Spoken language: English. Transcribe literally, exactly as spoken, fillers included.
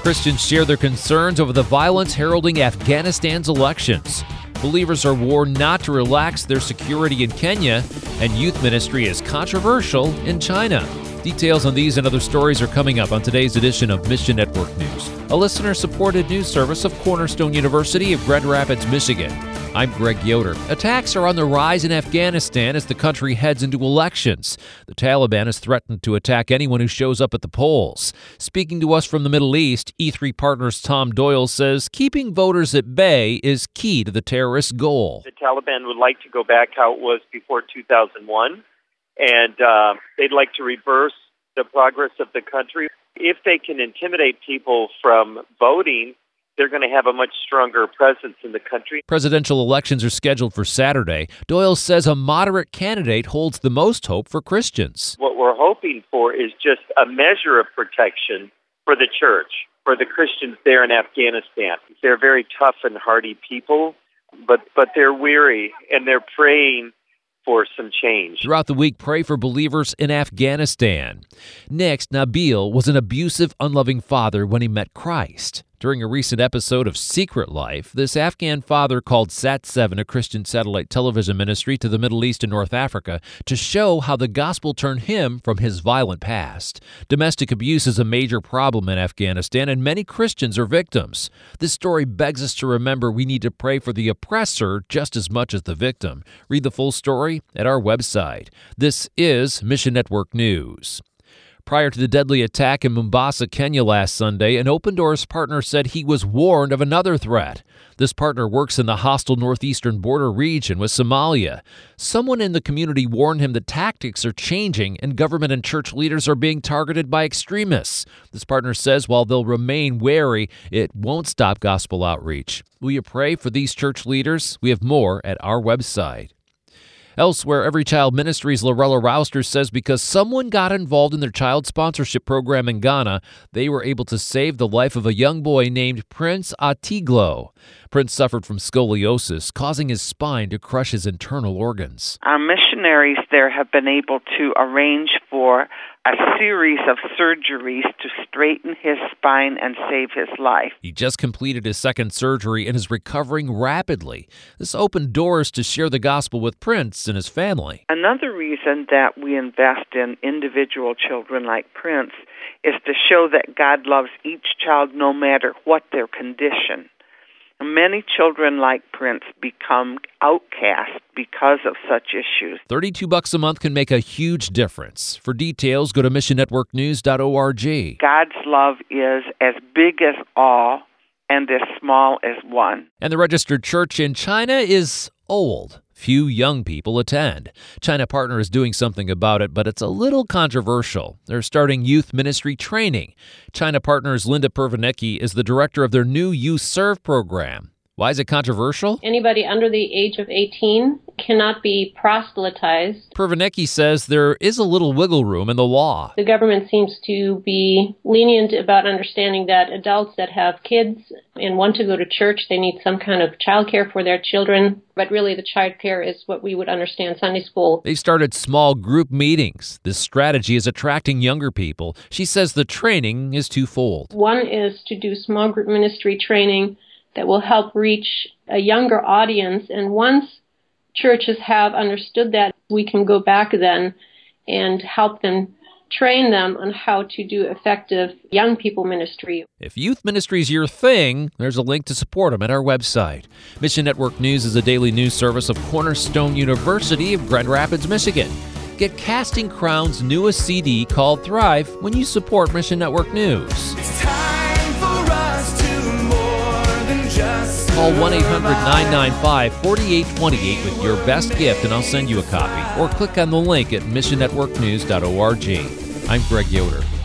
Christians share their concerns over the violence heralding Afghanistan's elections. Believers are warned not to relax their security in Kenya, and youth ministry is controversial in China. Details on these and other stories are coming up on today's edition of Mission Network News, a listener-supported news service of Cornerstone University of Grand Rapids, Michigan. I'm Greg Yoder. Attacks are on the rise in Afghanistan as the country heads into elections. The Taliban has threatened to attack anyone who shows up at the polls. Speaking to us from the Middle East, E three Partners' Tom Doyle says keeping voters at bay is key to the terrorist goal. The Taliban would like to go back how it was before two thousand one, and uh, they'd like to reverse the progress of the country. If they can intimidate people from voting, they're going to have a much stronger presence in the country. Presidential elections are scheduled for Saturday. Doyle says a moderate candidate holds the most hope for Christians. What we're hoping for is just a measure of protection for the church, for the Christians there in Afghanistan. They're very tough and hardy people, but, but they're weary, and they're praying for some change. Throughout the week, pray for believers in Afghanistan. Next, Nabil was an abusive, unloving father when he met Christ. During a recent episode of Secret Life, this Afghan father called Sat seven, a Christian satellite television ministry to the Middle East and North Africa, to show how the gospel turned him from his violent past. Domestic abuse is a major problem in Afghanistan, and many Christians are victims. This story begs us to remember we need to pray for the oppressor just as much as the victim. Read the full story at our website. This is Mission Network News. Prior to the deadly attack in Mombasa, Kenya last Sunday, an Open Doors partner said he was warned of another threat. This partner works in the hostile northeastern border region with Somalia. Someone in the community warned him that tactics are changing and government and church leaders are being targeted by extremists. This partner says while they'll remain wary, it won't stop gospel outreach. Will you pray for these church leaders? We have more at our website. Elsewhere, Every Child Ministries' Lorella Rouster says because someone got involved in their child sponsorship program in Ghana, they were able to save the life of a young boy named Prince Atiglo. Prince suffered from scoliosis, causing his spine to crush his internal organs. Our missionaries there have been able to arrange for a series of surgeries to straighten his spine and save his life. He just completed his second surgery and is recovering rapidly. This opened doors to share the gospel with Prince and his family. Another reason that we invest in individual children like Prince is to show that God loves each child no matter what their condition. Many children like Prince become outcast because of such issues. thirty-two bucks a month can make a huge difference. For details, go to mission network news dot org. God's love is as big as all and as small as one. And the registered church in China is old. Few young people attend. China Partner is doing something about it, but it's a little controversial. They're starting youth ministry training. China Partner's Linda Pervanecki is the director of their new Youth Serve program. Why is it controversial? Anybody under the age of eighteen cannot be proselytized. Pervanecki says there is a little wiggle room in the law. The government seems to be lenient about understanding that adults that have kids and want to go to church, they need some kind of child care for their children. But really the child care is what we would understand Sunday school. They started small group meetings. This strategy is attracting younger people. She says the training is twofold. One is to do small group ministry training that will help reach a younger audience. And once churches have understood that, we can go back then and help them, train them on how to do effective young people ministry. If youth ministry is your thing, there's a link to support them at our website. Mission Network News is a daily news service of Cornerstone University of Grand Rapids, Michigan. Get Casting Crown's newest C D called Thrive when you support Mission Network News. It's time for us to more than just Call one eight hundred nine nine five four eight two eight with your best gift and I'll send you a copy. Or click on the link at mission network news dot org. I'm Greg Yoder.